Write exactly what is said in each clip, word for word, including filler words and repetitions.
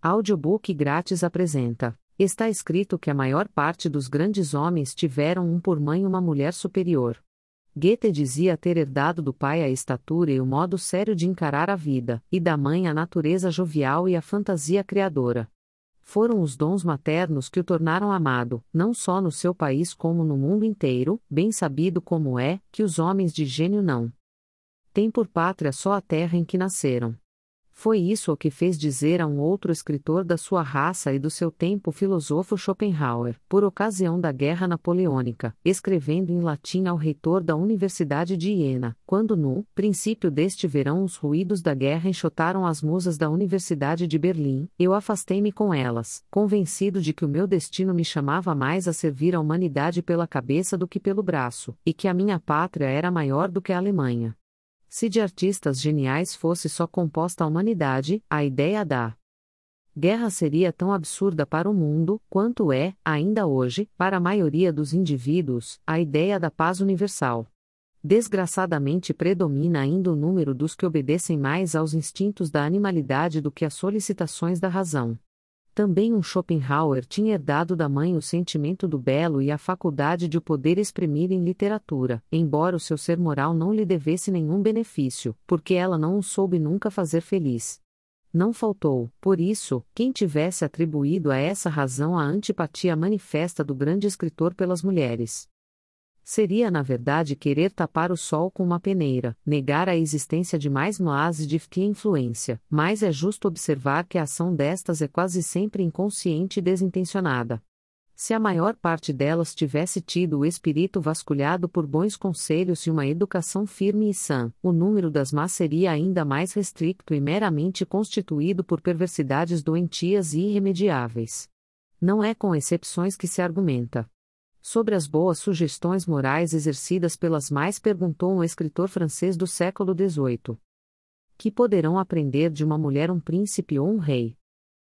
Audiobook grátis apresenta. Está escrito que a maior parte dos grandes homens tiveram um por mãe uma mulher superior. Goethe dizia ter herdado do pai a estatura e o modo sério de encarar a vida, e da mãe a natureza jovial e a fantasia criadora. Foram os dons maternos que o tornaram amado, não só no seu país como no mundo inteiro, bem sabido como é, que os homens de gênio não têm por pátria só a terra em que nasceram. Foi isso o que fez dizer a um outro escritor da sua raça e do seu tempo, o filósofo Schopenhauer, por ocasião da Guerra Napoleônica, escrevendo em latim ao reitor da Universidade de Iena, quando no princípio deste verão os ruídos da guerra enxotaram as musas da Universidade de Berlim, eu afastei-me com elas, convencido de que o meu destino me chamava mais a servir a humanidade pela cabeça do que pelo braço, e que a minha pátria era maior do que a Alemanha. Se de artistas geniais fosse só composta a humanidade, a ideia da guerra seria tão absurda para o mundo, quanto é, ainda hoje, para a maioria dos indivíduos, a ideia da paz universal. Desgraçadamente predomina ainda o número dos que obedecem mais aos instintos da animalidade do que às solicitações da razão. Também um Schopenhauer tinha herdado da mãe o sentimento do belo e a faculdade de o poder exprimir em literatura, embora o seu ser moral não lhe devesse nenhum benefício, porque ela não o soube nunca fazer feliz. Não faltou, por isso, quem tivesse atribuído a essa razão a antipatia manifesta do grande escritor pelas mulheres. Seria na verdade querer tapar o sol com uma peneira, negar a existência de mais noas de que influência, mas é justo observar que a ação destas é quase sempre inconsciente e desintencionada. Se a maior parte delas tivesse tido o espírito vasculhado por bons conselhos e uma educação firme e sã, o número das más seria ainda mais restrito e meramente constituído por perversidades doentias e irremediáveis. Não é com exceções que se argumenta. Sobre as boas sugestões morais exercidas pelas mais, perguntou um escritor francês do século dezoito. Que poderão aprender de uma mulher um príncipe ou um rei?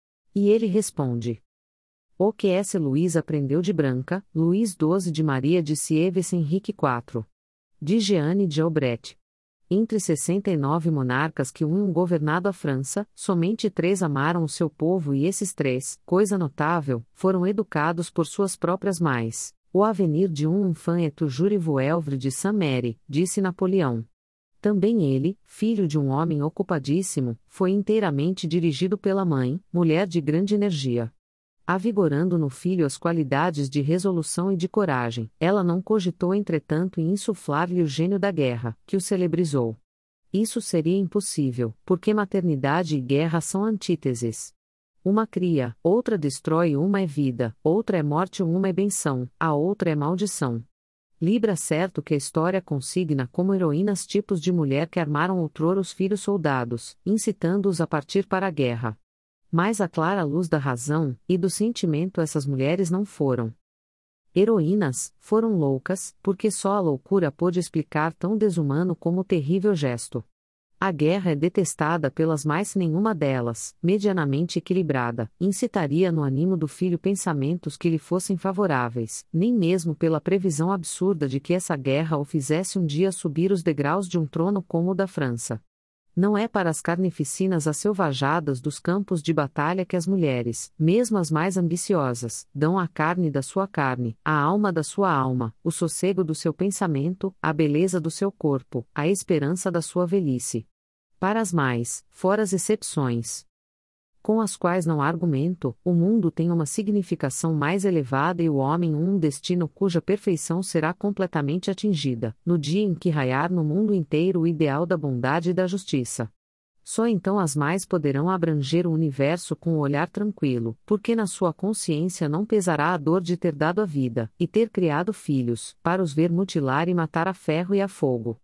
E ele responde. O que S. Luís aprendeu de Branca, Luís doze de Maria de Sieves Henrique quatro. De Jeanne de Albrecht. Entre sessenta e nove monarcas que um governado a França, somente três amaram o seu povo e esses três, coisa notável, foram educados por suas próprias mães. O avenir de um enfant est toujours vuelvre de Saint-Méry, disse Napoleão. Também ele, filho de um homem ocupadíssimo, foi inteiramente dirigido pela mãe, mulher de grande energia. Avigorando no filho as qualidades de resolução e de coragem, ela não cogitou entretanto em insuflar-lhe o gênio da guerra, que o celebrizou. Isso seria impossível, porque maternidade e guerra são antíteses. Uma cria, outra destrói, uma é vida, outra é morte, uma é benção, a outra é maldição. Libra certo que a história consigna como heroínas tipos de mulher que armaram outrora os filhos soldados, incitando-os a partir para a guerra. Mas à clara luz da razão e do sentimento essas mulheres não foram heroínas, foram loucas, porque só a loucura pôde explicar tão desumano como o terrível gesto. A guerra é detestada pelas mais, nenhuma delas, medianamente equilibrada, incitaria no ânimo do filho pensamentos que lhe fossem favoráveis, nem mesmo pela previsão absurda de que essa guerra o fizesse um dia subir os degraus de um trono como o da França. Não é para as carnificinas asselvajadas dos campos de batalha que as mulheres, mesmo as mais ambiciosas, dão a carne da sua carne, a alma da sua alma, o sossego do seu pensamento, a beleza do seu corpo, a esperança da sua velhice. Para as mais, fora as exceções, com as quais não há argumento, o mundo tem uma significação mais elevada e o homem um destino cuja perfeição será completamente atingida, no dia em que raiar no mundo inteiro o ideal da bondade e da justiça. Só então as mais poderão abranger o universo com o olhar tranquilo, porque na sua consciência não pesará a dor de ter dado a vida, e ter criado filhos, para os ver mutilar e matar a ferro e a fogo.